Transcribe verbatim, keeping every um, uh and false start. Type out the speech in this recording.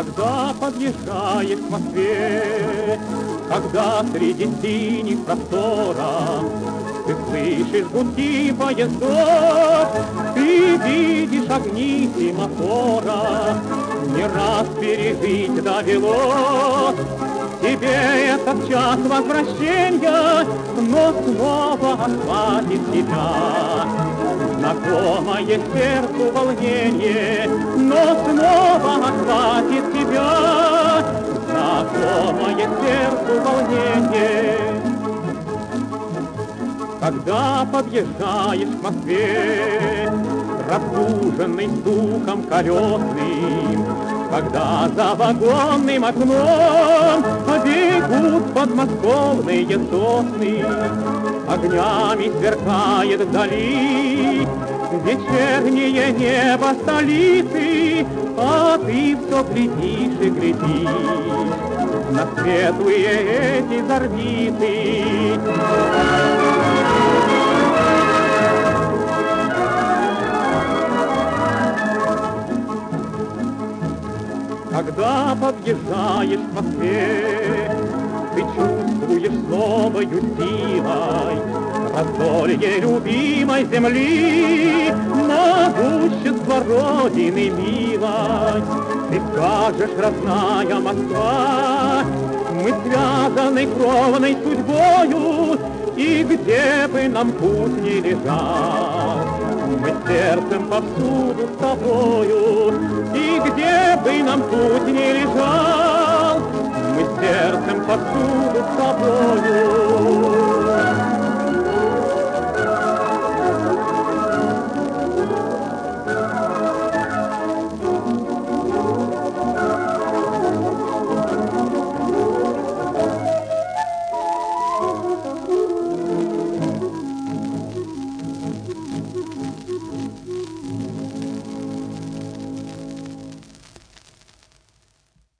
Когда подъезжаешь к Москве, когда среди синих просторов ты слышишь гудки поездов, ты видишь огни семафора, не раз пережить довелось тебе этот час возвращения, но снова охватит тебя знакомое сердцу волнение, но снова охватит тебя знакомое сердцу волнение. Когда подъезжаешь к Москве, разбуженный стуком колесным, когда за вагонным окном бегут подмосковные сосны, огнями сверкает вдали вечернее небо столицы, а ты все глядишь и глядишь на светлые эти зорницы. Когда подъезжаешь к Москве, ты чувствуешь новою силой раздолье любимой земли, могущество Родины милой. Ты скажешь, родная Москва, мы связаны кровной судьбою, и где бы нам путь ни лежал, мы сердцем повсюду с тобою, и где бы нам путь ни лежал, мы сердцем повсюду с тобою.